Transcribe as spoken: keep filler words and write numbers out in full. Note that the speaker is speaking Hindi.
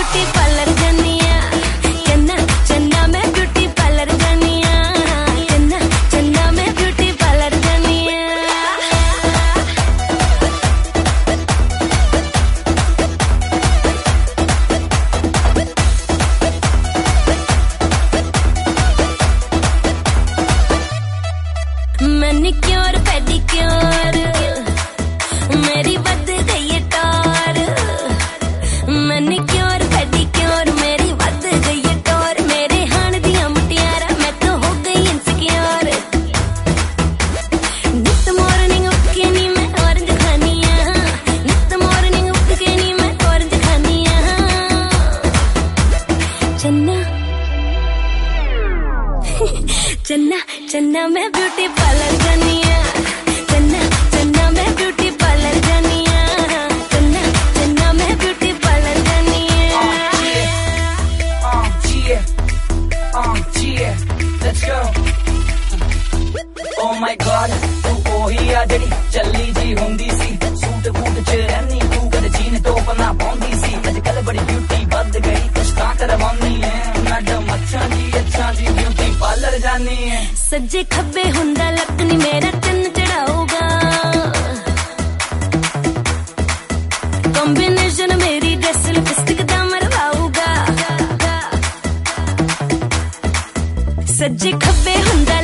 ब्यूटी पार्लर जानी आ, चन्ना चन्ना मैं ब्यूटी पार्लर जानी आ, चन्ना चन्ना मैं ब्यूटी पार्लर जानी आ। मैनिक्योर पेडिक्योर मेरी बद गई है टौर, मैनिक्योर पेडिक्योर मेरी बद गई है टौर, मेरे हाण दियां मुटियारा मैं तो हो गई इनसिक्योर। नित मॉर्निंग उठ के नी मैं ऑरेंज खानी आ, नित मॉर्निंग उठ के नी मैं ऑरेंज खानी आ। चन्ना चन्ना चन्ना मैं ब्यूटी पार्लर जानी आ, चन्ना चन्ना मैं ब्यूटी पार्लर जानी आ, चन्ना चन्ना मैं ब्यूटी पार्लर जानी आ। Uh, yeah, uh, yeah, let's go. Oh my God, तू ओही आ जड़ी चली जी हुंदी सी, सूट बूट च रहनी तू कद जीन टॉप ना पाउंदी सी, अजकल बड़ी ब्यूटी बद गई कुछ तां करवानी है, मैडम अच्छा जी अच्छा जी ब्यूटी पार्लर जानी है। सज्जे खब्बे हुंदा लक नी मेरा चन्न चढ़ाऊगा, कॉम्बिनेशन मेरी ड्रेस लिपस्टिक दा मरवाऊगा। सज्जे खब्बे हुंदा